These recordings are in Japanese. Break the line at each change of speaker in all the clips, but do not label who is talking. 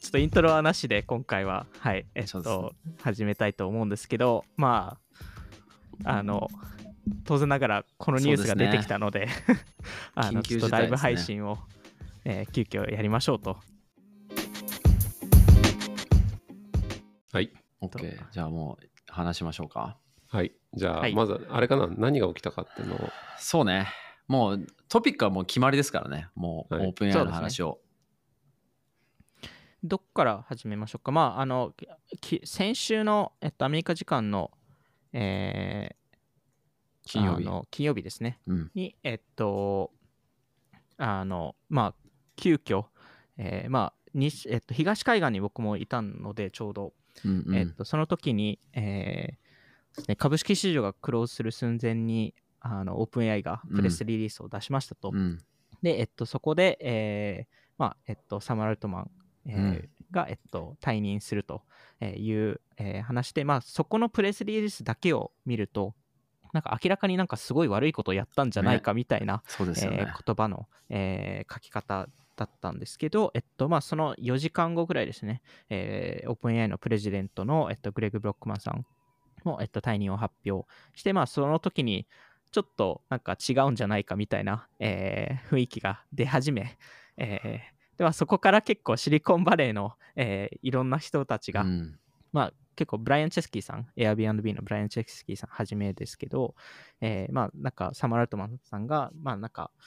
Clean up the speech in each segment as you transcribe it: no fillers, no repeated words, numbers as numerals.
ちょっとイントロはなしで今回は、はい、始めたいと思うんですけど、まあ、当然ながらこのニュースが出てきたので、
緊急事態ですね。
ちょっとライブ配信を、急遽やりましょうと。
はい。
OK。じゃあもう話しましょうか。
はい。じゃあ、
はい
まず、あれかな、何が起きたかっていうのを。
そうね。もうトピックはもう決まりですからね。もうオ
はい
ープン AI の話を。
どっから始めましょうか。まあ、先週の、アメリカ時間の、
金曜日
ですね。
うん。
に、まあ、急遽、東海岸に僕もいたので、ちょうど、
うんうん
その時に、株式市場がクローズする寸前に、オープン AI がプレスリリースを出しましたと。
うん
で、そこで、サム・アルトマン、が、退任するという、話で、まあ、そこのプレスリリースだけを見ると、なんか明らかになんかすごい悪いことをやったんじゃないかみたいな、
そうですよね。
言葉の、書き方だったんですけど、まあ、その4時間後ぐらいですね、オープン AI のプレジデントの、グレッグ・ブロックマンさんも、退任を発表して、まあ、その時にちょっとなんか違うんじゃないかみたいな、雰囲気が出始め、ではそこから結構シリコンバレーの、いろんな人たちが、まあ、結構ブライアン・チェスキーさん、Airbnb のブライアン・チェスキーさんはじめですけど、まあ、なんかサム・アルトマンさんが、まあ、なんか、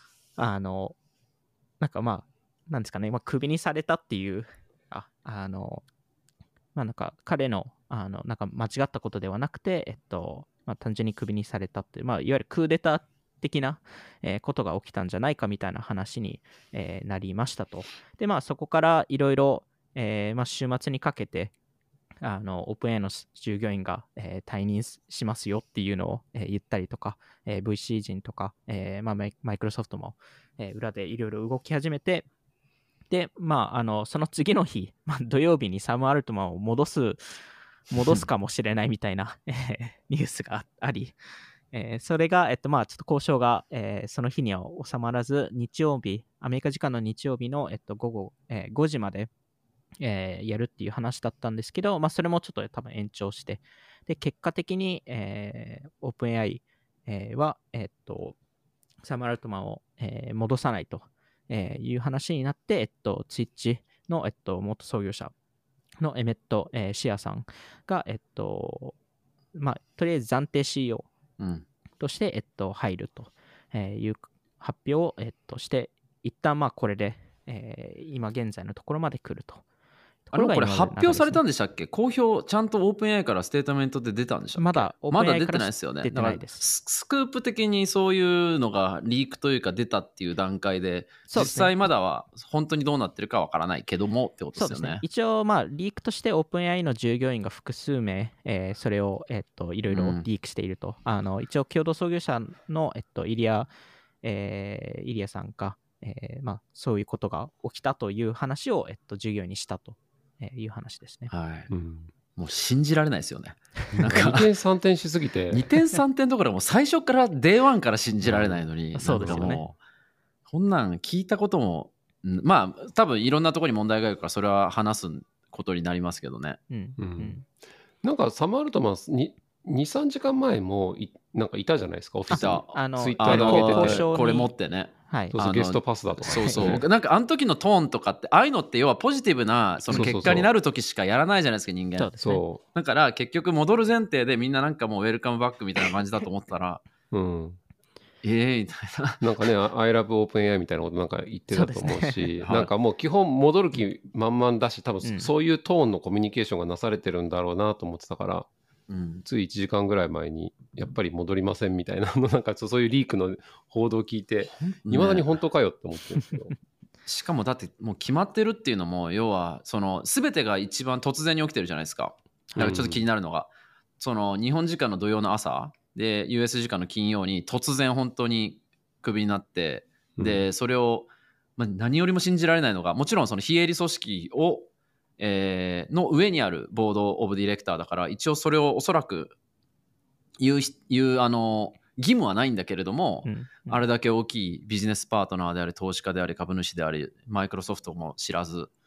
なんかまあ、なんですかね、まあ、クビにされたっていう、まあ、なんか彼の、なんか間違ったことではなくて、まあ、単純にクビにされたっていう、まあ、いわゆるクーデター的な、ことが起きたんじゃないかみたいな話に、なりましたと。で、まあ、そこからいろいろ、まあ、週末にかけて、オープン AI の従業員が、退任しますよっていうのを、言ったりとか、VC 陣とか、まあ、マイクロソフトも、裏でいろいろ動き始めて、で、まあ、その次の日、まあ、土曜日にサム・アルトマンを戻すかもしれないみたいなニュースがあり、それが、まあ、ちょっと交渉が、その日には収まらず、日曜日、アメリカ時間の日曜日の、午後、5時まで、やるっていう話だったんですけど、まあ、それもちょっと多分延長して、で、結果的に、オープン AI、は、サム・アルトマンを、戻さないという話になって、ツイッチの、元創業者のエメット、シアさんが、まあ、とりあえず暫定 CEO として、入るという発表を、して、一旦まあこれで、今現在のところまで来ると。
これ発表されたんでしたっけ？公表、ちゃんとオープン AI からステートメントで出たんでしたっけ？
まだオープン AI
出て
から
ないですよね。
出てないです。
スクープ的にそういうのがリークというか出たっていう段階で、実際まだは本当にどうなってるかわからないけどもってことですよね。
そうですね。一応、まあ、リークとしてオープン AI の従業員が複数名、それを、いろいろリークしていると。一応、共同創業者の、イリアさんが、まあ、そういうことが起きたという話を、従業員にしたという話ですね。
はい。もう信じられないですよね。
なんか2点3点しすぎて。
2点3点とかでも最初からDay1から信じられないのに、
そうですよね。
こんなん聞いたことも、まあ多分いろんなところに問題があるからそれは話すことになりますけどね。
なんかサム・アルトマンに2、3時間前もなんかいたじゃないですか、オフィスに。ツイッターで上げてて、
これ持ってね。
はい、
ゲストパスだとか。
そうなんかあの時のトーンとかってああいうのって要はポジティブなその結果になる時しかやらないじゃないですか、人間。
そう
だから結局戻る前提でみんななんかもうウェルカムバックみたいな感じだと思ったらみたいな。
なんかね、I love OpenAI みたいなことなんか言ってたと思うし、なんかもう基本戻る気満々だし、多分そういうトーンのコミュニケーションがなされてるんだろうなと思ってたから、つい1時間ぐらい前にやっぱり戻りませんみたいななんかそういうリークの報道を聞いて、いまだに本当かよって思ってるんですけど。
しかもだってもう決まってるっていうのも要はその全てが一番突然に起きてるじゃないですか。だからちょっと気になるのが、その日本時間の土曜の朝で US 時間の金曜に突然本当にクビになって、でそれを、何よりも信じられないのがもちろんその非営利組織をの上にあるボードオブディレクターだから一応それをおそらく言う義務はないんだけれども、あれだけ大きいビジネスパートナーであり投資家であり株主でありマイクロソフトも知らず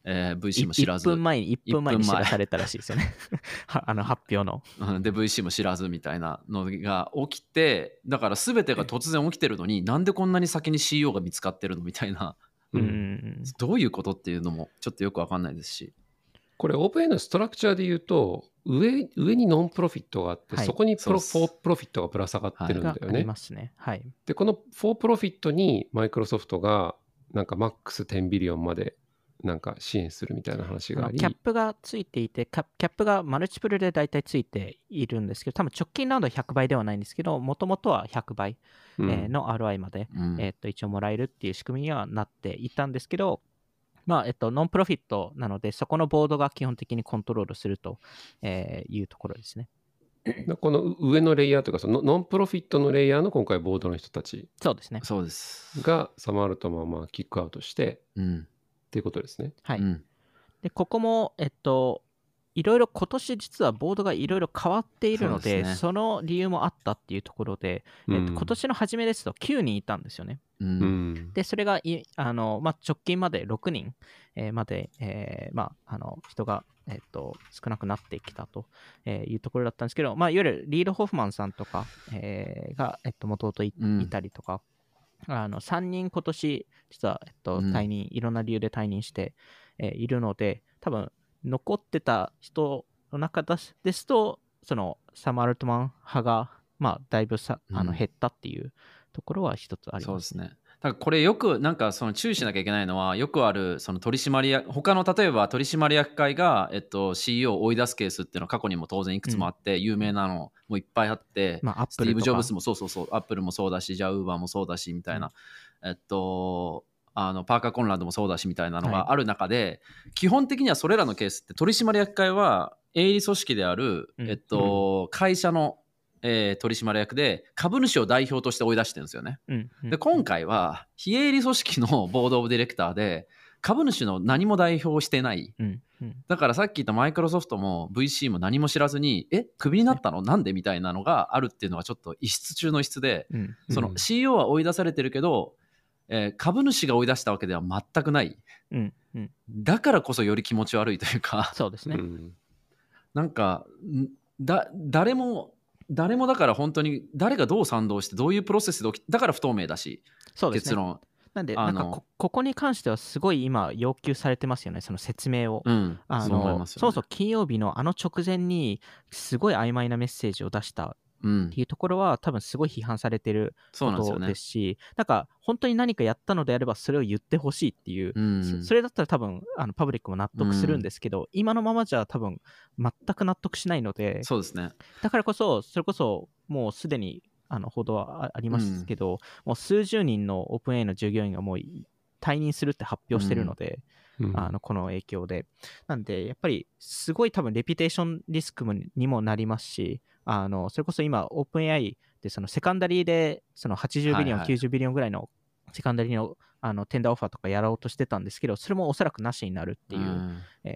VC も知らず。
1分前に知らされたらしいですよね。発表の。
で、VC も知らずみたいなのが起きて、だから全てが突然起きてるのに、なんでこんなに先に CEO が見つかってるのみたいな、どういうことっていうのもちょっとよくわかんないですし。
これ OpenAI のストラクチャーで言うと、上にノンプロフィットがあって、そこにフォープロフィットがぶら下がってるんだよね。
ありますね。はい。
で、このフォープロフィットにマイクロソフトがなんかマックス10ビリオンまでなんか支援するみたいな話があり、
キャップがついていて、キャップがマルチプルで大体ついているんですけど、多分直近ラウンドは100倍ではないんですけど、もともとは100倍の ROI まで、一応もらえるっていう仕組みにはなっていたんですけど、ノンプロフィットなので、そこのボードが基本的にコントロールするというところですね。
この上のレイヤーというか、そのノンプロフィットのレイヤーの今回ボードの人たち
そうですね。
そうです
がサマールトマンはキックアウトして、っていうことですね。
はい。で、ここも、いろいろ今年実はボードがいろいろ変わっているので、その理由もあったっていうところで、今年の初めですと9人いたんですよね。で、それが直近まで6人まで、人が、少なくなってきたというところだったんですけど、いわゆるリード・ホフマンさんとか、が、元々いたりとか、3人今年実は、退任、いろんな理由で退任しているので、多分残ってた人の中ですと、そのサム・アルトマン派が、だいぶ減ったっていうところは一つあります。
そうですね。だからこれよくなんかその注意しなきゃいけないのは、よくあるその取締役、他の例えば取締役会が、CEO を追い出すケースっていうのは過去にも当然いくつもあって、有名なのもいっぱいあって、スティーブ・ジョブズもそう、アップルもそうだし、じゃあウーバーもそうだしみたいな、パーカー・コンランドもそうだしみたいなのがある中で、基本的にはそれらのケースって取締役会は営利組織である、会社の取締役で株主を代表として追い出してるんですよね。で今回は非営利組織のボードオブディレクターで株主の何も代表してない、だからさっき言ったマイクロソフトも VC も何も知らずにクビになったのなんでみたいなのがあるっていうのはちょっと異質中の異質で、その CEO は追い出されてるけど、株主が追い出したわけでは全くない、だからこそより気持ち悪いというか、
そうですね、
なんか誰もだから本当に誰がどう賛同してどういうプロセスで起きだから不透明だし、
そうですね、
結論
なんでなんかここに関してはすごい今要求されてますよね、その説明を。そう思いますよね。そうそう、金曜日の直前にすごい曖昧なメッセージを出したっていうところは多分すごい批判されてることですし、なんか本当に何かやったのであればそれを言ってほしいっていう、それだったら多分パブリックも納得するんですけど、今のままじゃ多分全く納得しないので、
そうですね。
だからこそそれこそもうすでに報道はありますけど、もう数十人のオープン AI の従業員がもう退任するって発表してるので、この影響で。なんでやっぱりすごい多分レピュテーションリスクにもなりますし、それこそ今オープン AI でそのセカンダリーでその80ビリオン、90ビリオンぐらいのセカンダリーのテンダーオファーとかやろうとしてたんですけど、それもおそらくなしになるっていう、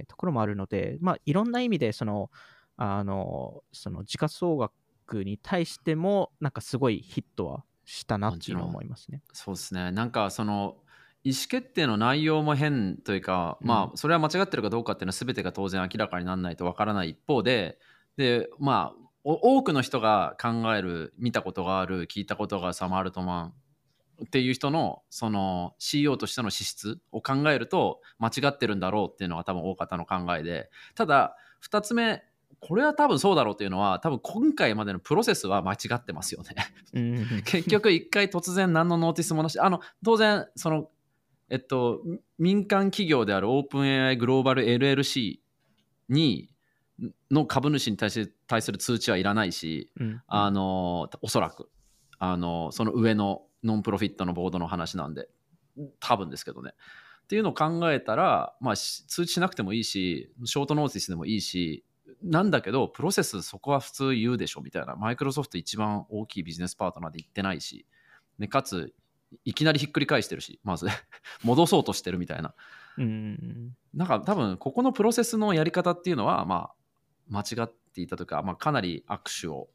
ところもあるので、いろんな意味でその時価総額に対してもなんかすごいヒットはしたなっていうのを思いますね。
そうですね。なんかその意思決定の内容も変というか、それは間違ってるかどうかっていうのは全てが当然明らかにならないとわからない一方で、多くの人が考える、見たことがある、聞いたことがあるサム・アルトマンっていう人のその CEO としての資質を考えると間違ってるんだろうっていうのが多分大方の考えで、ただ2つ目、これは多分そうだろうっていうのは、多分今回までのプロセスは間違ってますよね結局一回突然何のノーティスもなし、当然その民間企業であるオープン AI グローバル LLC の株主に対する通知はいらないし、おそらくその上のノンプロフィットのボードの話なんで、多分ですけどねっていうのを考えたら、通知しなくてもいいし、ショートノーティスでもいいし、なんだけどプロセスそこは普通言うでしょみたいな、マイクロソフト一番大きいビジネスパートナーで言ってないし、でかついきなりひっくり返してるし、まず戻そうとしてるみたいな、なんか多分ここのプロセスのやり方っていうのは間違っていたというか、かなり握手を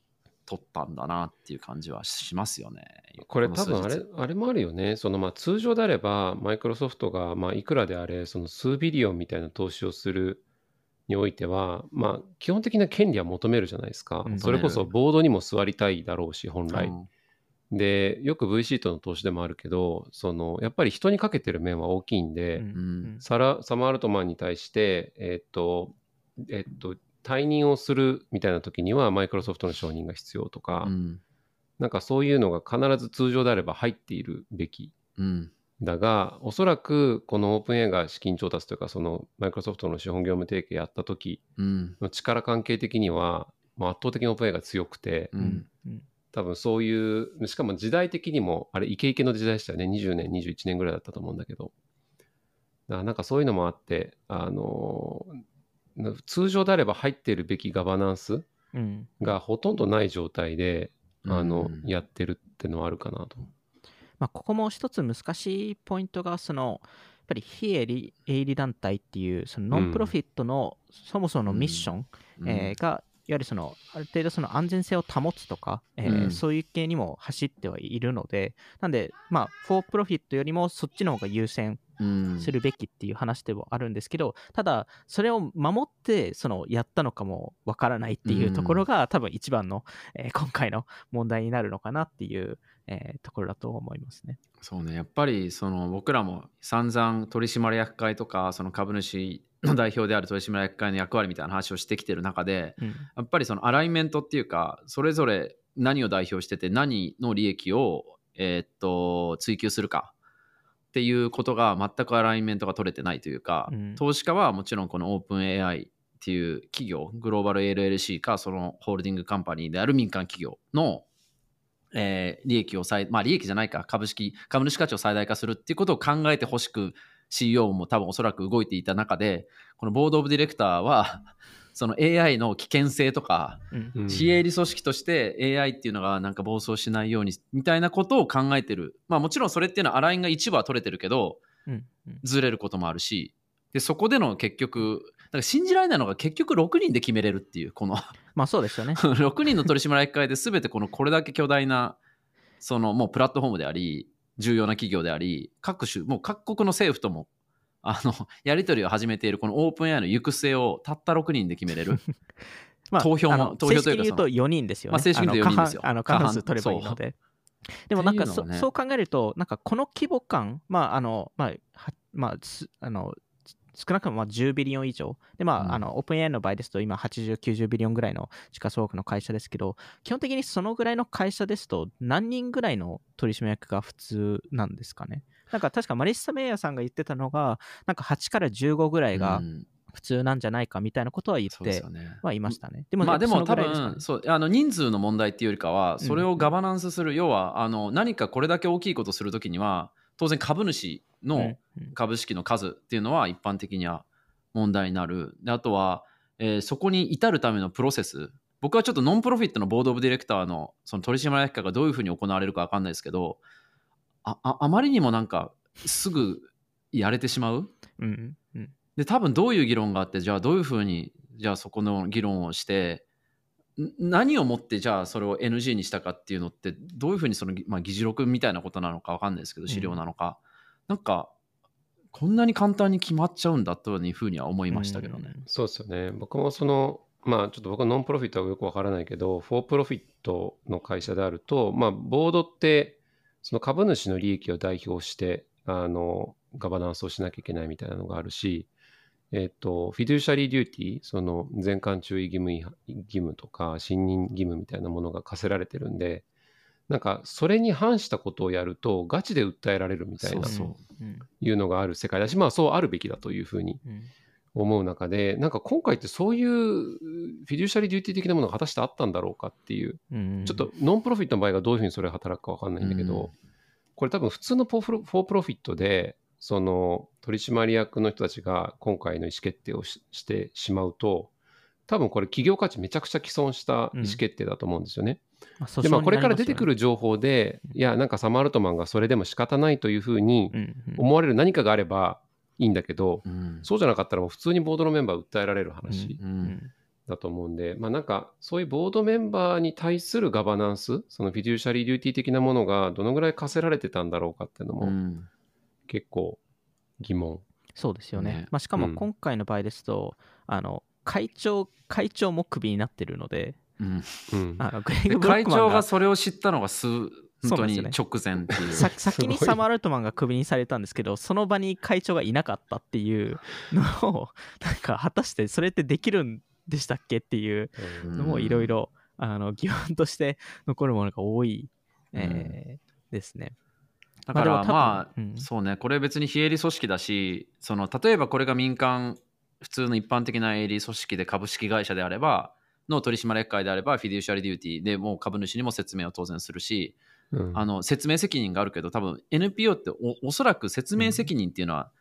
取ったんだなっていう感じはしますよね。
これ多分あれもあるよね。通常であれば、マイクロソフトがいくらであれ、数ビリオンみたいな投資をするにおいては、基本的な権利は求めるじゃないですか。それこそボードにも座りたいだろうし、本来。で、よく V シートの投資でもあるけど、やっぱり人にかけてる面は大きいんで、サマー・アルトマンに対して、退任をするみたいな時にはマイクロソフトの承認が必要とか、なんかそういうのが必ず通常であれば入っているべき。だが、おそらくこのオープン AI が資金調達というか、マイクロソフトの資本業務提携やった時の力関係的には、圧倒的にオープン AI が強くて、多分そういう、しかも時代的にも、あれイケイケの時代でしたよね。20年、21年ぐらいだったと思うんだけど。だからなんかそういうのもあって、通常であれば入っているべきガバナンスがほとんどない状態で、やってるってのはあるかなと。
ここも一つ難しいポイントが、やっぱり非営利団体っていうノンプロフィットのそもそものミッション、がいわゆるある程度安全性を保つとか、そういう系にも走ってはいるので、なんでフォープロフィットよりもそっちの方が優先するべきっていう話でもあるんですけど、ただそれを守ってやったのかもわからないっていうところが、多分一番の、今回の問題になるのかなっていう、ところだと思いますね。
そうね、やっぱり僕らも散々取締役会とか株主の代表である取締役会の役割みたいな話をしてきてる中で、やっぱりアライメントっていうか、それぞれ何を代表してて何の利益を、追求するかっていうことが全くアライメントが取れてないというか、投資家はもちろんこのオープン AI っていう企業、グローバル LLC かそのホールディングカンパニーである民間企業の利益を利益じゃないか、株主価値を最大化するっていうことを考えてほしく CEO も多分おそらく動いていた中で、このボードオブディレクターはその AI の危険性とか、非営利組織として AI っていうのがなんか暴走しないようにみたいなことを考えてる。もちろんそれっていうのはアラインが一部は取れてるけど、ずれることもあるし、でそこでの結局だから信じられないのが結局6人で決めれるっていう、この
そうですよね
6人の取締役会で全てこれだけ巨大なもうプラットフォームであり重要な企業であり、もう各国の政府ともやり取りを始めているこのオープン AI の行く末をたった6人で決めれる投票というか、
正式に言うと4人ですよね。
正式に言うと4人ですよ。
過半数取ればいいので。でもなんかそう考えると、なんかこの規模感、少なくとも10ビリオン以上で、オープン AI の場合ですと今80、90ビリオンぐらいの時価総額の会社ですけど、基本的にそのぐらいの会社ですと何人ぐらいの取締役が普通なんですかね。なんか確かマリッサ・メイヤーさんが言ってたのが、なんか8から15ぐらいが普通なんじゃないかみたいなことは言ってはいましたね。
でも多分人数の問題っていうよりかは、それをガバナンスする、要は何かこれだけ大きいことするときには当然株主の株式の数っていうのは一般的には問題になる。であとは、そこに至るためのプロセス、僕はちょっとノンプロフィットのボードオブディレクターのその取締役会がどういうふうに行われるか分かんないですけど、あまりにもなんかすぐやれてしまう、で多分どういう議論があって、じゃあどういうふうにじゃあそこの議論をして何をもってじゃあそれを NG にしたかっていうのって、どういうふうに議事録みたいなことなのか分かんないですけど、資料なのか、なんかこんなに簡単に決まっちゃうんだというふうには思いましたけどね。
そうですよね。僕もちょっと僕はノンプロフィットはよく分からないけど、フォープロフィットの会社であると、ボードってその株主の利益を代表してガバナンスをしなきゃいけないみたいなのがあるし、フィドゥシャリーデューティー、その全館注意義務とか信任義務みたいなものが課せられてるんで、なんかそれに反したことをやるとガチで訴えられるみたいないうのがある世界だし、そうあるべきだというふうに思う中で、なんか今回ってそういうフィデュシャリーデューティー的なものが果たしてあったんだろうかっていう、ちょっとノンプロフィットの場合がどういうふうにそれが働くか分かんないんだけど、これ多分普通のフォープロフィットでその取締役の人たちが今回の意思決定をしてしまうと、多分これ企業価値めちゃくちゃ毀損した意思決定だと思うんですよね。でこれから出てくる情報で、いやなんかサマー・アルトマンがそれでも仕方ないというふうに思われる何かがあればいいんだけど、そうじゃなかったらもう普通にボードのメンバー訴えられる話だと思うんで、まあなんかそういうボードメンバーに対するガバナンス、そのフィデューシャリーデューティー的なものがどのぐらい課せられてたんだろうかっていうのも結構疑問。
そうですよね。まあ、しかも今回の場合ですと、会長もクビになってるので、グレイグ・ブロックマンが
会長がそれを知ったのが本当に直前っていう。
先にサム・アルトマンがクビにされたんですけど、その場に会長がいなかったっていうのを、なんか果たしてそれってできるんでしたっけっていうのもいろいろ疑問として残るものが多い、ですね。
だからまあ、そうね、これ別に非営利組織だし、例えばこれが民間、普通の一般的な営利組織で株式会社であれば、の取締役会であれば、フィデューシャリデューティーでもう株主にも説明を当然するし、説明責任があるけど、多分 NPO って おそらく説明責任っていうのは、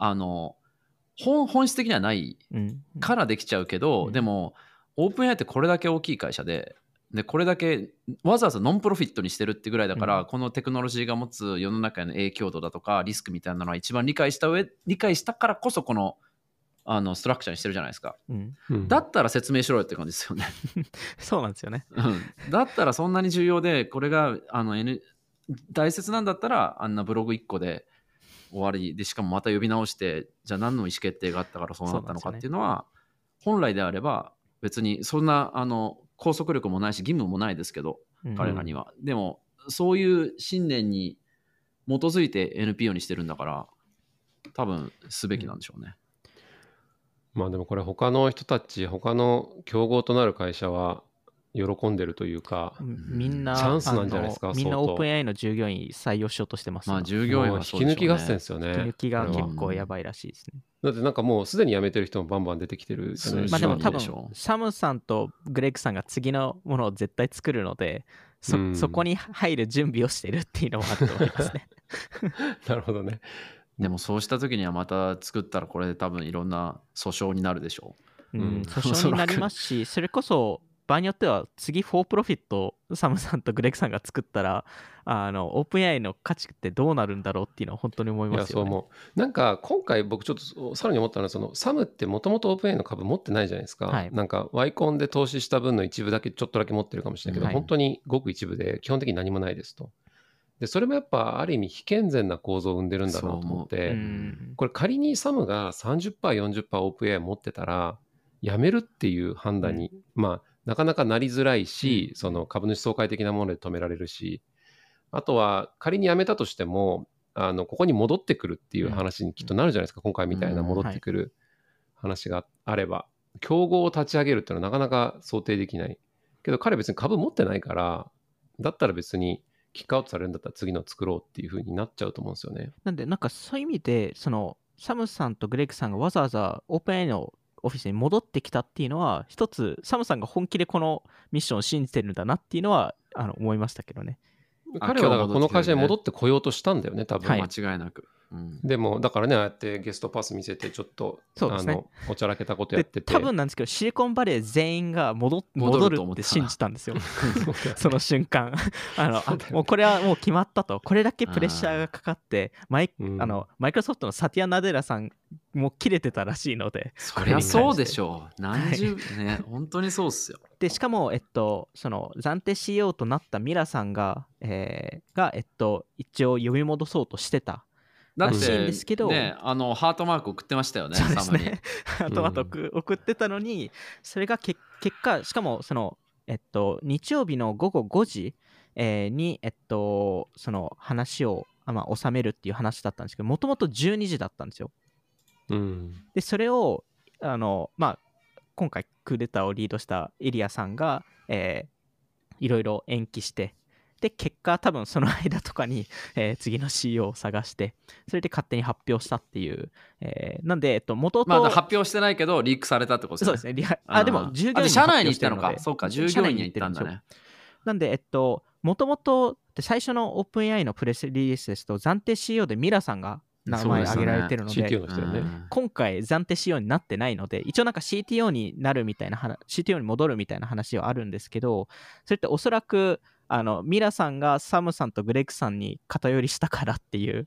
本質的にはないからできちゃうけど、でも、オープン AI ってこれだけ大きい会社で、これだけわざわざノンプロフィットにしてるってぐらいだから、このテクノロジーが持つ世の中への影響度だとかリスクみたいなのは一番理解したからこそこのストラクチャーにしてるじゃないですか、だったら説明しろよって感じですよね
そうなんですよね、
だったらそんなに重要でこれが大切なんだったらあんなブログ1個で終わりで、しかもまた呼び直してじゃあ何の意思決定があったからそうなったのかっていうのは、本来であれば別にそんな拘束力もないし義務もないですけど、彼らには。でもそういう信念に基づいて NPO にしてるんだから多分すべきなんでしょうね。
まあでもこれ他の人たち、他の競合となる会社は喜んでるというか、
みんな
チャンスなんじゃないですか。
みんなオープン AI の従業員採用しようとしてます。
まあ従業員はそうでしょうね。
引き抜き合戦ですよね。
引き抜きが結構やばいらしいですね。
だってなんかもうすでに辞めてる人もバンバン出てきてるじゃないですか。
まあでも多分サムさんとグレッグさんが次のものを絶対作るので、そこに入る準備をしてるっていうのもあると思いますね。
なるほどね。
でもそうした時にはまた作ったらこれで多分いろんな訴訟になるでしょう。
訴訟になりますし、それこそ場合によっては次フォープロフィットサムさんとグレッグさんが作ったらオープン AI の価値ってどうなるんだろうっていうのは本当に思いますよね。
いやそう思う。なんか今回僕ちょっとさらに思ったのはサムってもともとオープン AI の株持ってないじゃないですか、はい、なんかワイコンで投資した分の一部だけちょっとだけ持ってるかもしれないけど、本当にごく一部で基本的に何もないですと。でそれもやっぱある意味非健全な構造を生んでるんだなと思って、これ仮にサムが 30%、40% オープン AI 持ってたらやめるっていう判断に、まあなかなかなりづらいし、その株主総会的なもので止められるし、あとは仮に辞めたとしてもここに戻ってくるっていう話にきっとなるじゃないですか、今回みたいな戻ってくる話があれば、競合を立ち上げるっていうのはなかなか想定できないけど、彼別に株持ってないから、だったら別にキックアウトされるんだったら次の作ろうっていう風になっちゃうと思うんですよね。
なんでなんかそういう意味でサムさんとグレッグさんがわざわざオープン AI のオフィスに戻ってきたっていうのは、一つサムさんが本気でこのミッションを信じてるんだなっていうのは思いましたけどね。
彼はだからこの会社に戻ってこようとしたんだよね、多分。
間違いなく。
でもだからね、ああやってゲストパス見せてちょっとおちゃらけたことやってて、
多分なんですけどシリコンバレー全員が戻るって信じたんですよその瞬間もうこれはもう決まったと、これだけプレッシャーがかかってマイクロソフトのサティア・ナデラさんも切れてたらしいので、
そりゃそうでしょう。何十ね本当にそうっすよ。
でしかもその暫定 CEO となったミラさんが一応呼び戻そうとしてたらしいんですけど、
ね、ハートマーク送ってましたよね。
そうですね。ハートマーク送ってたのに、それが結果、しかも日曜日の午後5時、にその話を収めるっていう話だったんですけど、もともと12時だったんですよ。でそれを今回クーデターをリードしたエリアさんが、いろいろ延期して、で結果多分その間とかに、次の CEO を探して、それで勝手に発表したっていう、なんで元々
まだ発表してないけどリークされたってことですね。
そうですね。でも従業員に
社内に行ったのか。そうか、従業員に行ったんだね。
なんでもともと最初のオープン AI のプレスリリースですと暫定 CEO でミラさんが名前挙げられてるので、
CTO の人よね。
今回暫定 CEO になってないので、一応なんか CTO になるみたいなCTO に戻るみたいな話はあるんですけど、それっておそらくミラさんがサムさんとグレッグさんに偏りしたからっていう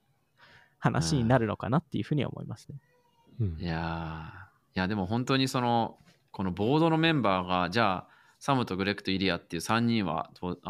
話になるのかなっていうふうには思いますね。
いやでも本当にそのこのボードのメンバーがじゃあサムとグレッグとイリアっていう3人は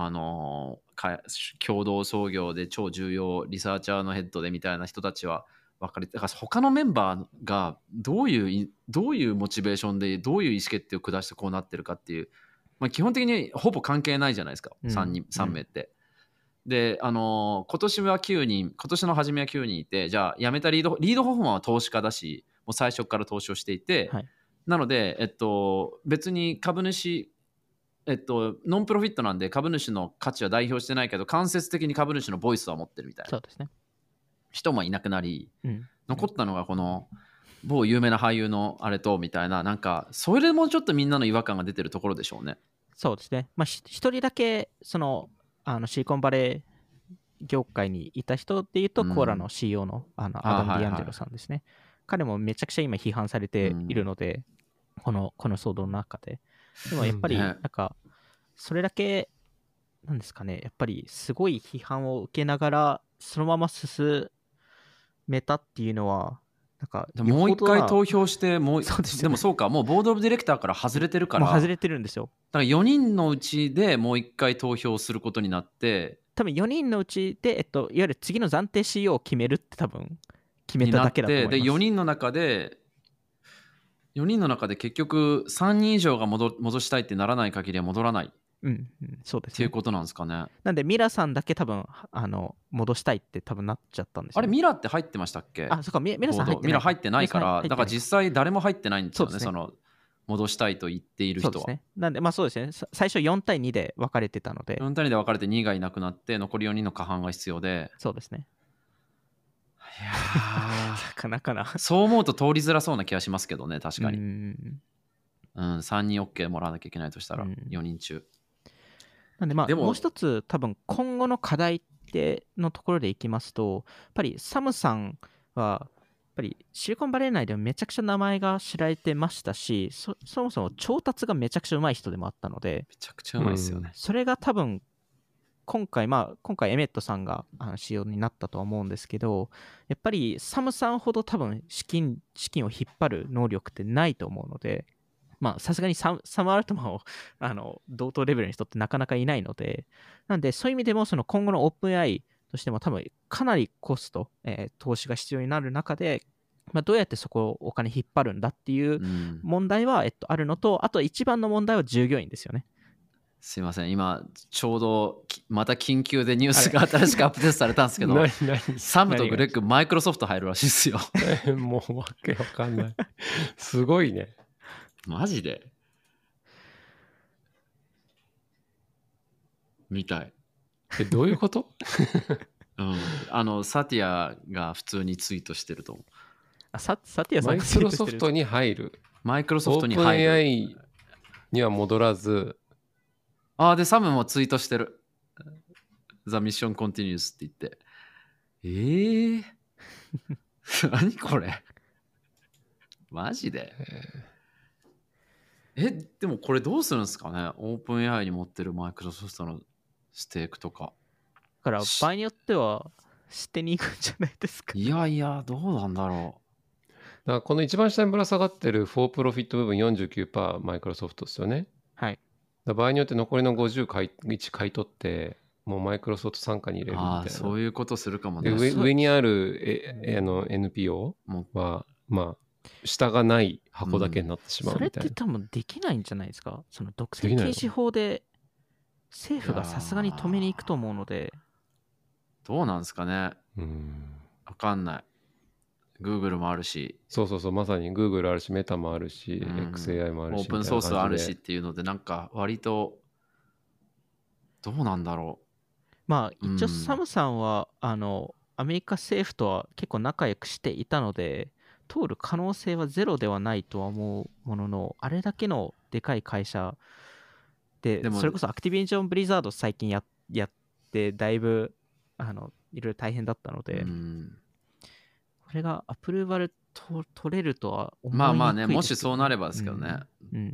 共同創業で超重要リサーチャーのヘッドでみたいな人たちは分かれて、だから他のメンバーがどういうモチベーションでどういう意思決定を下してこうなってるかっていう、まあ、基本的にほぼ関係ないじゃないですか、3名って。で今年の初めは9人いて、じゃあ辞めたリード・ホフマンは投資家だし、もう最初から投資をしていて、
はい、
なので、別に株主、ノンプロフィットなんで株主の価値は代表してないけど、間接的に株主のボイスは持ってるみたいな人もいなくなり、残ったのがこの某有名な俳優のあれとみたいな、なんかそれもちょっとみんなの違和感が出てるところでしょうね。
そうですね。まあ一人だけシリコンバレー業界にいた人っていうと、コーラの CEO のアダム・ディアンジェロさんですね。彼もめちゃくちゃ今批判されているので、この騒動の中で。でもやっぱりなんかそれだけなんですかね、やっぱりすごい批判を受けながらそのまま進めたっていうのは、なんか
もう一回投票してでもそうか、もうボードオブディレクターから外れてるから、
もう外れてるんですよ。
だから4人のうちでもう一回投票することになって、
多分4人のうちで、いわゆる次の暫定 CEO を決めるって多分決めただけだと思います。
で4人の中で結局3人以上が戻したいってならない限りは戻らない、
そうですね、
っていうことなんですかね。
なんでミラさんだけ多分戻したいって多分なっちゃったんですよ、ね。
あれミラって入ってましたっけ？
あ、そうか、ミラさん入ってない。
ミラ入ってないから、だから実際誰も入ってないんですよね、その戻したいと言っている人は。
そうですね。なんでまあそうですね、最初4対2で分かれてたので、
4対2で分かれて2がいなくなって残り4人の過半が必要で、
そうですね。
いや
なかなかな
そう思うと通りづらそうな気がしますけどね、確かに。3人 OK もらわなきゃいけないとしたら、4人中。
なんでまあもう一つ多分今後の課題のところでいきますと、やっぱりサムさんはやっぱりシリコンバレー内でもめちゃくちゃ名前が知られてましたし、そもそも調達がめちゃくちゃうまい人でもあったので、
めちゃくちゃうまいですよね。
それが多分今回エメットさんが仕様になったとは思うんですけど、やっぱりサムさんほど多分資金を引っ張る能力ってないと思うので、まあさすがにサム・アルトマンを同等レベルの人ってなかなかいないので、なんでそういう意味でもその今後のオープン AI としても多分かなりコスト、投資が必要になる中で、まあ、どうやってそこをお金引っ張るんだっていう問題は、あるのと、あと一番の問題は従業員ですよね。
すいません、今ちょうどまた緊急でニュースが新しくアップデートされたんですけどサムとグレッグマイクロソフト入るらしいですよ
もうわけわかんないすごいね。
マジでみたい。
どういうこと
サティアが普通にツイートしてると思う。
サティアさん
がツイートしてる。マイクロソフトに入る。
マイクロソフトに入る。
オープン AI には戻らず。
で、サムもツイートしてる。The Mission Continues って言って。何これマジででもこれどうするんですかね、オープン AI に持ってるマイクロソフトのステークとか。
だから場合によっては捨てに行くんじゃないですか。
いやどうなんだろう。
だからこの一番下にぶら下がってるフォープロフィット部分 49% マイクロソフトですよね。
はい。
だ場合によって残りの51買い取ってもうマイクロソフト傘下に入れるみたいな。
そういうことするかもね。
上にあるNPO はまあ下がない箱だけになってしまうみたいな。
それって多分できないんじゃないですか。その独占禁止法で政府がさすがに止めに行くと思うので。
どうなんですかね。わかんない。Google もあるし。
そうまさに Google あるしメタもあるし、XAI もあるし
オープンソースあるしっていうので、なんか割とどうなんだろう。
まあ一応サムさんはアメリカ政府とは結構仲良くしていたので通る可能性はゼロではないとは思うものの、あれだけのでかい会社でそれこそアクティビジョン・ブリザード最近やってだいぶいろいろ大変だったので、これがアプローバル取れるとは思いにくいですけど、
まあね、もしそうなればですけどね。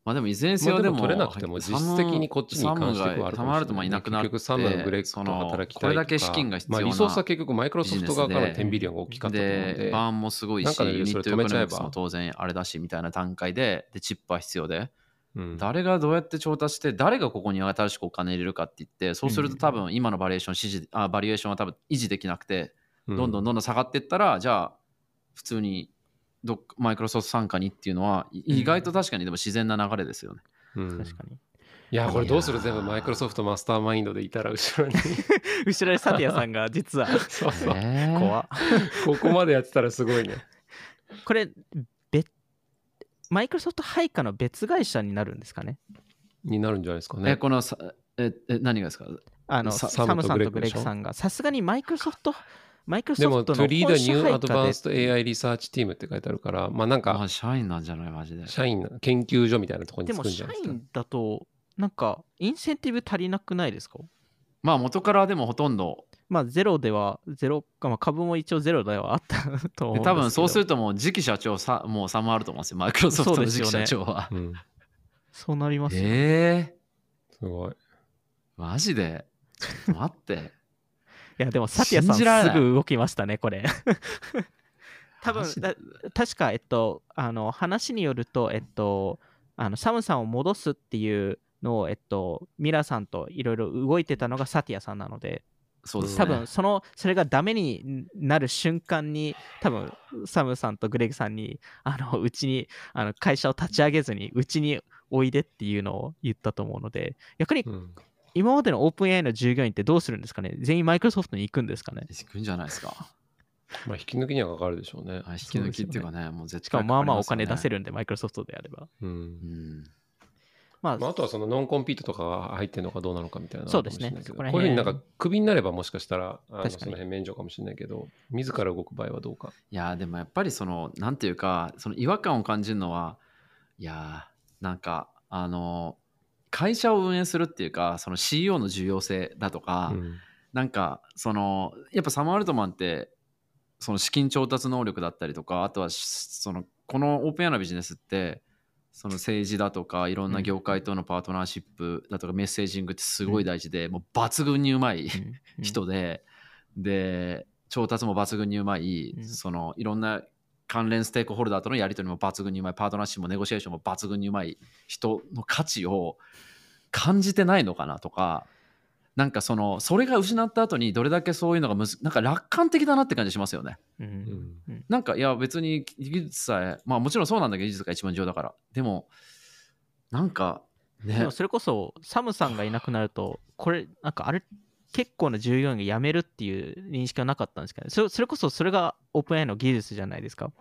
まあでもいずれにせよでも
取れなくても実質的にこっちに関してはあるかもしれない。
サムアルトマンいなくなって、
結局サム、グレッグと働きたいとか、
これだけ資金が必要な
リソースは結局マイクロソフト側からの10ビリオンが大きかったと思うんで、
バーンもすごいし、ユニットエコノミクスも当然あれだしみたいな段階で、チップは必要で、誰がどうやって調達して、誰がここに新しくお金入れるかって言って、そうすると多分今のバリエーションは多分維持できなくて、どんどん下がっていったら、じゃあ普通にマイクロソフト傘下にっていうのは意外と確かにでも自然な流れですよね。
確かに。
いやこれどうする、全部マイクロソフトマスターマインドでいたら後ろに
後ろにサティアさんが実は
そうそう、
怖っ
ここまでやってたらすごいね。
これマイクロソフト配下の別会社になるんですかね。
になるんじゃないですかね。
この何がですか。
サムさんとグレッグさんがさすがにマイクロソフトの
でも、
本社
To lead a
配
new
下で
advanced AI research team って書いてあるから、まあなんか、
社員なんじゃないマジで。
社員、研究所みたいなところに
でも
作るんじゃないですか。
社員だとなんかインセンティブ足りなくないですか。
まあ元からでもほとんど。
まあゼロか、まあ、株も一応ゼロではあったと思うんですけど。
多分そうするともう次期社長もうサムあると思うんですよ。マイクロソフトの次期社長は。
そうなりますよ。
すごい。
マジでちょっと待って。
いやでもサティアさんすぐ動きましたねこれ。多分確か話によるとサムさんを戻すっていうのをミラさんといろいろ動いてたのがサティアさんなので、
そうですね、
多分それがダメになる瞬間に多分サムさんとグレグさんにうちに会社を立ち上げずにうちにおいでっていうのを言ったと思うので、逆に今までのオープン AI の従業員ってどうするんですかね。全員マイクロソフトに行くんですかね。
行くんじゃないですか。
まあ引き抜きにはかかるでしょうね。
引き抜きっていうかね、もう絶対
しかもまあまあお金出せるんで、マイクロソフトであれば。
まああとはそのノンコンピートとかが入ってるのかどうなのかみたいな。
そうですね。
こういうふうになんかクビになればもしかしたらその辺免除かもしれないけど、自ら動く場合はどうか。
いやでもやっぱりなんていうか、その違和感を感じるのは、いやなんか会社を運営するっていうか、その CEO の重要性だとか、なんかやっぱサム・アルトマンってその資金調達能力だったりとか、あとはこのオープン AI のビジネスってその政治だとかいろんな業界とのパートナーシップだとかメッセージングってすごい大事で、もう抜群にうまい人で、調達も抜群にうまい、いろんな関連ステークホルダーとのやり取りも抜群にうまい、パートナーシップもネゴシエーションも抜群にうまい人の価値を感じてないのかなとか、なんかそれが失った後にどれだけそういうのがなんか楽観的だなって感じしますよね。なんかいや別に技術さえ、まあもちろんそうなんだけど技術が一番重要だから、でもなんかね、
でもそれこそサムさんがいなくなるとこれなんか結構な従業員が辞めるっていう認識はなかったんですけど、それこそそれがオープン AI の技術じゃないですか。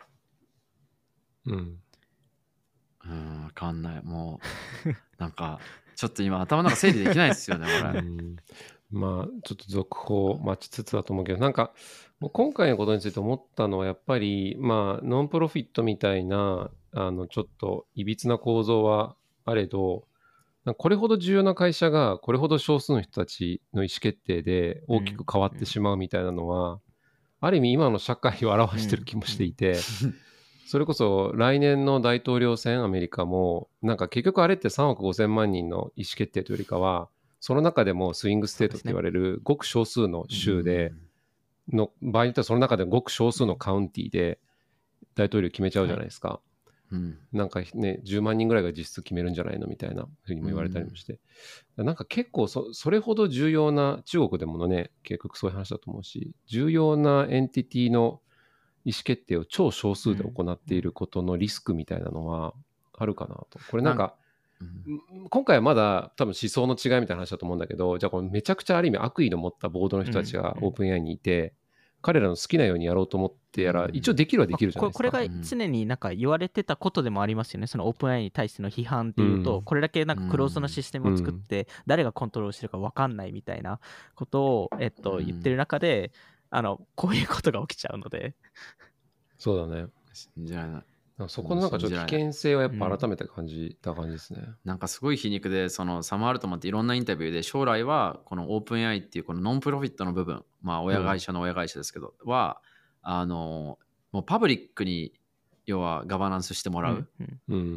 分かんない、もうなんかちょっと今頭の中整理できないですよねこれ。
まあちょっと続報待ちつつだと思うけど、なんかもう今回のことについて思ったのはやっぱりまあノンプロフィットみたいなちょっといびつな構造はあれど、これほど重要な会社がこれほど少数の人たちの意思決定で大きく変わってしまうみたいなのは、ある意味今の社会を表してる気もしていて、それこそ来年の大統領選アメリカもなんか結局あれって3億5千万人の意思決定というよりかは、その中でもスイングステートって言われるごく少数の州での場合によってはその中でごく少数のカウンティで大統領決めちゃうじゃないですか。なんかね10万人ぐらいが実質決めるんじゃないのみたいなふうにも言われたりもして、なんか結構それほど重要な、中国でもね結局そういう話だと思うし、重要なエンティティの意思決定を超少数で行っていることのリスクみたいなのはあるかなと。これなんか今回はまだ多分思想の違いみたいな話だと思うんだけど、じゃあこれめちゃくちゃある意味悪意の持ったボードの人たちがオープン AI にいて、彼らの好きなようにやろうと思ってやら一応できるはできるじゃないですか。
これが常になんか言われてたことでもありますよね。そのオープン AI に対しての批判っていうと、これだけなんかクローズドなシステムを作って誰がコントロールしてるか分かんないみたいなことを言ってる中でこういうことが起きちゃうので。
そうだね。
信じられない。
そこのなんかちょっと危険性はやっぱ改めて感じた感じですね。
なんかすごい皮肉で、サム・アルトマンっていろんなインタビューで将来はこのオープン AI っていうこのノンプロフィットの部分、まあ親会社の親会社ですけど、はもうパブリックに要はガバナンスしてもらうって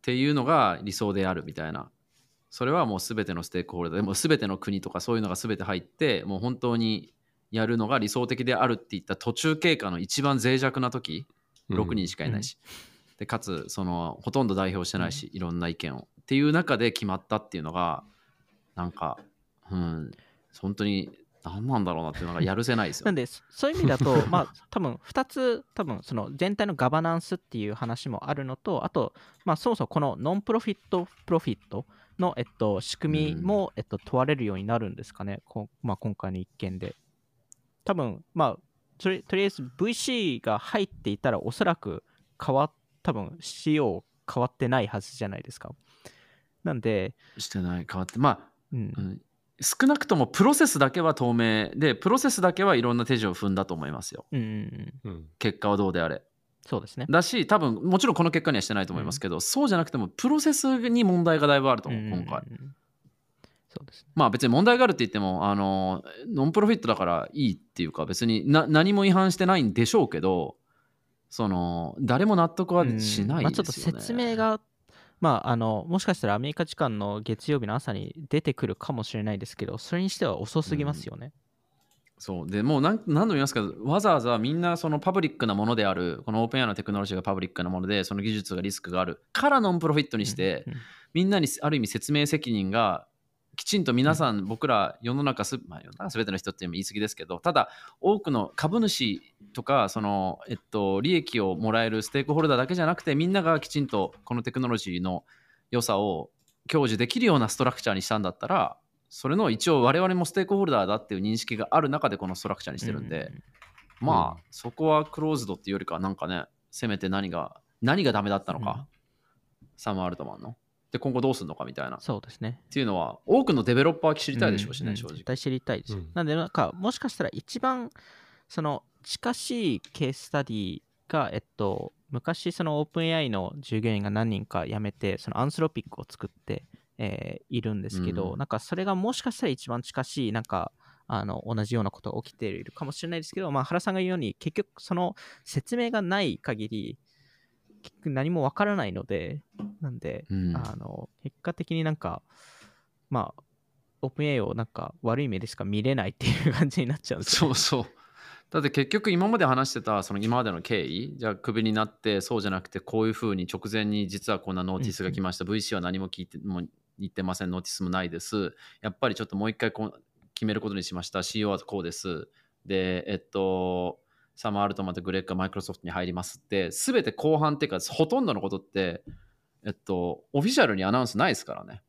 っていうのが理想であるみたいな。それはもう全てのステークホルダーでもう全ての国とかそういうのが全て入ってもう本当にやるのが理想的であるっていった途中経過の一番脆弱な時、6人しかいないし、でかつそのほとんど代表してないし、いろんな意見をっていう中で決まったっていうのがなんか、本当に何なんだろうなっていうのがやるせないですよ。
なんでそういう意味だとまあ多分2つ多分その全体のガバナンスっていう話もあるのと、あとまあそもそもこのノンプロフィットの仕組みも問われるようになるんですかね、まあ、今回の一件で。多分まあとりあえず VC が入っていたらおそらく多分 CO 変わってないはずじゃないですか。なんで
してない変わってまあ、少なくともプロセスだけは透明で、プロセスだけはいろんな手順を踏んだと思いますよ。結果はどうであれ。
そうですね。
だし、多分もちろんこの結果にはしてないと思いますけど、そうじゃなくてもプロセスに問題がだいぶあると思う、今回。
そうですね。
まあ別に問題があるって言ってもノンプロフィットだからいいっていうか別に何も違反してないんでしょうけど、その誰も納得はしないですよね。
まあ、ちょっと説明がまあ、もしかしたらアメリカ時間の月曜日の朝に出てくるかもしれないですけど、それにしては遅すぎますよね。
そうでもう何度も言いますけど、わざわざみんなそのパブリックなものであるこのオープン AI のテクノロジーがパブリックなもので、その技術がリスクがあるからノンプロフィットにして、みんなにある意味説明責任がきちんと皆さん、僕ら世の中全ての人って言い過ぎですけど、ただ多くの株主とかその、利益をもらえるステークホルダーだけじゃなくて、みんながきちんとこのテクノロジーの良さを享受できるようなストラクチャーにしたんだったら、それの一応我々もステークホルダーだっていう認識がある中でこのストラクチャーにしてるんで、まあそこはクローズドっていうよりかはなんかね、せめて何がダメだったのか、サム・アルトマンので今後どうするのかみたいな。
そうですね。
っていうのは多くのデベロッパーは知りたいでしょうしね、正直。
絶対知りたいです。なんでなんかもしかしたら一番その近しいケーススタディが昔そのオープン AI の従業員が何人か辞めてそのアンスロピックを作って、いるんですけど、なんかそれがもしかしたら一番近しいなんか同じようなことが起きているかもしれないですけど、まあ、原さんが言うように結局その説明がない限り結局何もわからないので、なんで、結果的になんかまあオープン AI をなんか悪い目でしか見れないっていう感じになっちゃうんです
よね。そうだって結局今まで話してたその今までの経緯、じゃあクビになってそうじゃなくてこういうふうに直前に実はこんなノーティスが来ました、VC は何も聞いても言ってません、ノーティスもないです、やっぱりちょっともう一回決めることにしました、 CEO はこうです、でサム・アルトマンとグレッグがマイクロソフトに入りますって、全て後半っていうかほとんどのことってオフィシャルにアナウンスないですからね。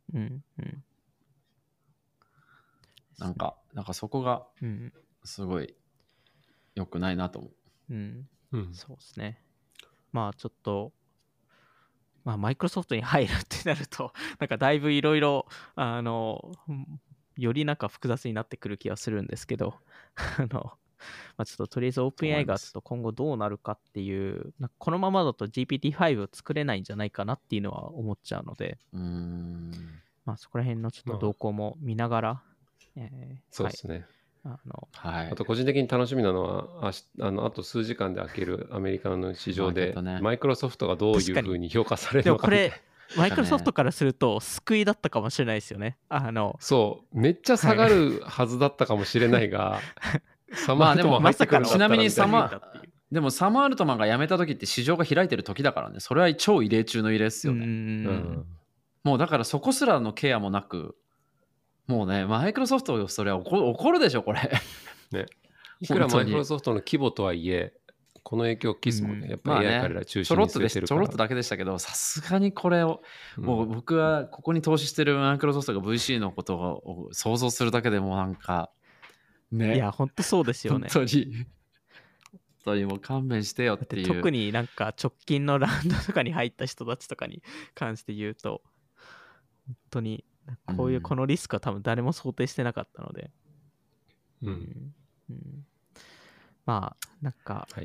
なんかそこがすごい良くないなと思う。
そうですね。まあちょっとまあマイクロソフトに入るってなるとなんかだいぶいろいろよりなんか複雑になってくる気がするんですけどまあ、ちょっととりあえずオープン AI がちょっと今後どうなるかっていう、このままだと GPT-5 を作れないんじゃないかなっていうのは思っちゃうので、まあそこら辺のちょっと動向も見ながら、
そうですね。
はい、
あと個人的に楽しみなのはあと数時間で開けるアメリカの市場でマイクロソフトがどういうふうに評価されるのかみたいな。
でもこれマイクロソフトからすると救いだったかもしれないですよね。
そうめっちゃ下がるはずだったかもしれないが、サマーアルトマン入ってくるんだったら、
ちなみにでもサマーアルトマンが辞めた時って市場が開いてる時だからね、それは超異例中の異例ですよね。もうだからそこすらのケアもなく、もうねマイクロソフトそれは怒るでしょこれ
ね。いくらマイクロソフトの規模とはいえこの影響大きいですもんね。やっぱり AI 彼ら中心に据えてるから。
ちょろっとだけでしたけど、さすがにこれを、もう僕はここに投資してるマイクロソフトが VC のことを想像するだけでもなんかね。
いや本当そうですよね。
本当にもう勘弁してよっていう。
特になんか直近のラウンドとかに入った人たちとかに関して言うと本当にこういうこのリスクは多分誰も想定してなかったので、まあなんか、はい、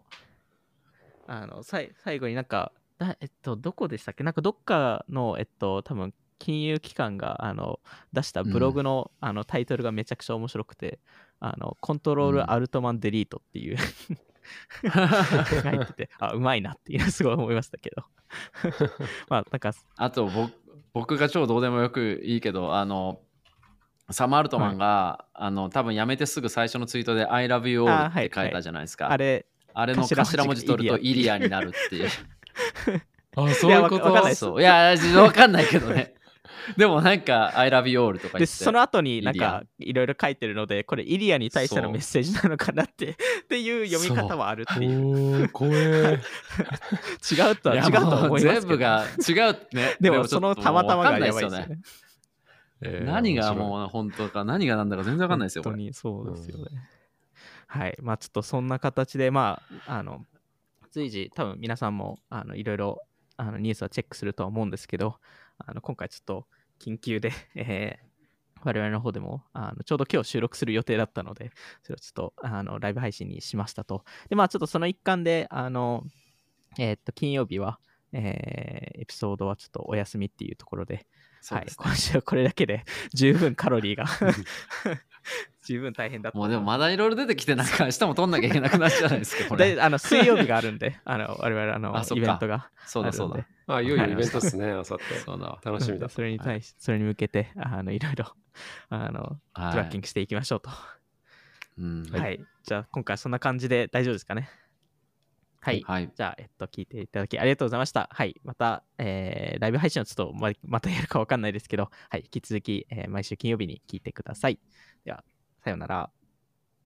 最後になんかどこでしたっけ、なんかどっかの多分金融機関が出したブログの、タイトルがめちゃくちゃ面白くて、コントロールアルトマンデリートっていう入ってて、うまいなっていうのはすごい思いましたけど。まあ、なんか、
あと僕が超どうでもよくいいけど、サム・アルトマンが、多分辞めてすぐ最初のツイートで I love you all って書いたじゃないですか。
あれ
の頭文字取るとイリアになるっていう。
そういうこと。
わかんないです。
いや、わかんないけどね。でもなんか I love you all とか言って。
その後になんかいろいろ書いてるので、これイリアに対してのメッセージなのかなっていう読み方はあるっていう。
怖え。
違うと思いますけど。
全部が違うね。
でもそのたまたまがやばいですよね。
何がもう本当か何がなんだか全然わかんないですよ。
本当にそうですよね。はい。まあちょっとそんな形で、まあ随時多分皆さんもいろいろニュースはチェックするとは思うんですけど、今回ちょっと緊急で、我々の方でもちょうど今日収録する予定だったので、それをちょっとライブ配信にしましたと。で、まあちょっとその一環で、金曜日は、エピソードはちょっとお休みっていうところで、はい、今週はこれだけで十分カロリーが十分大変だった。
もうでもまだいろいろ出てきて、なんか明日も撮んなきゃいけなくなっちゃうじゃないですか。これ
で水曜日があるんで、我々イベントが
そうだそうだ。
いよいよイベントですね、あさって。楽しみだ。
それに向けて、いろいろトラッキングしていきましょうと。はい。じゃあ今回はそんな感じで大丈夫ですかね。はい。じゃあ、聞いていただきありがとうございました。はい。また、ライブ配信はちょっとまたやるかわかんないですけど、はい。引き続き、毎週金曜日に聞いてください。では、さようなら。